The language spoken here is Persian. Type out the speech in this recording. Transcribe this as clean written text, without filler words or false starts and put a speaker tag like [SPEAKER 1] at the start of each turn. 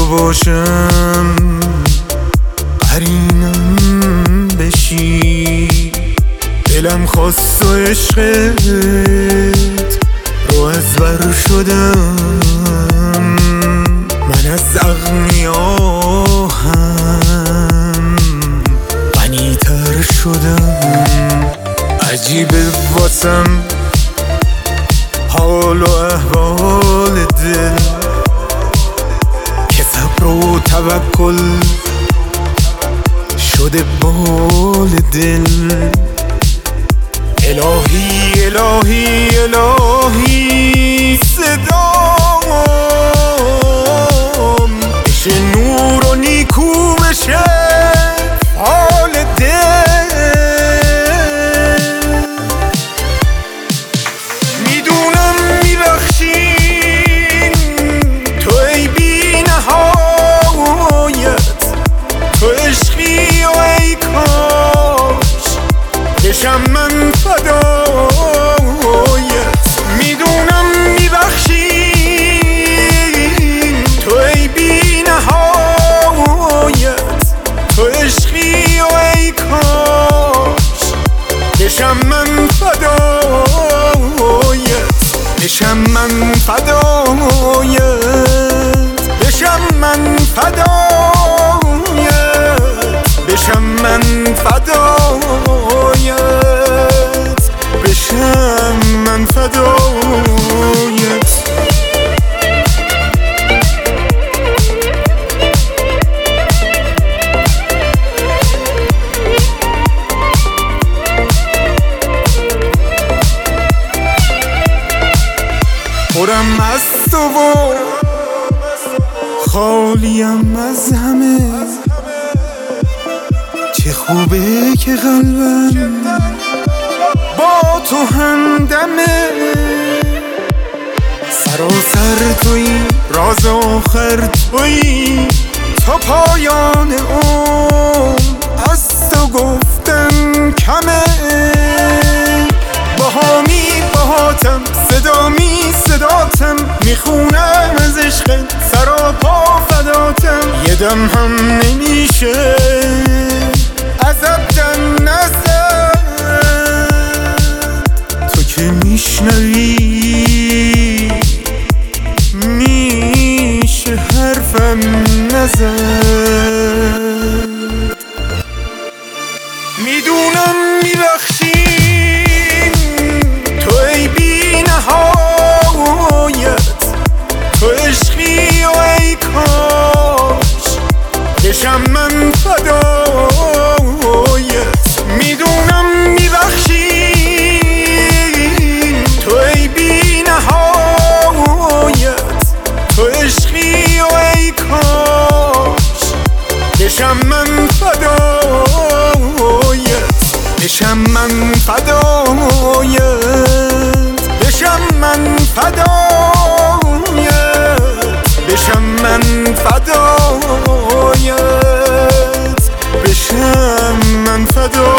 [SPEAKER 1] باشم قرینم بشی. دلم خواست و عشقت رو از بر شدم. من از اغنیاهم غنی‌تر شدم. عجیبه واسم حال و احوال دل که صبر و توکل شده بال دل. الهی الهی الهی صدام بشه نور و نیکو بشه حال دل. میدونم میبخشین تو ای بی نهایت، تو عشقی و ای کاش بشم من فدایت. میدونم میبخشین تو ای بی نهایت، تو عشقی و ای کاش بشم من فدایت. بشم من فدایت، بشم من فدایت، بشم من فدایت، بشم من فدایت. پرم از تو و خالیم از همه. چه خوبه که قلبم با تو همدمه. سراسر توی راز آخر توی تا پایان عمر از تو گفتن کمه. باهامی باهاتم صدامی صداتم میخونم از عشق سراپا فداتم. یه دم هم نمیشه ازت دم نزد، تو که میشنوی میشه حرفم نزد. میدونم میبخشین تو ای بی نهایت، تو عشقی و ای کاش بشم من فدایت. میدونم میبخشین تو ای بی نهایت، تو عشقی و ای کاش بشم من فدایت. بشم من فدایت، بشم من فدایت، بشم من فدایت، بشم من فدایت.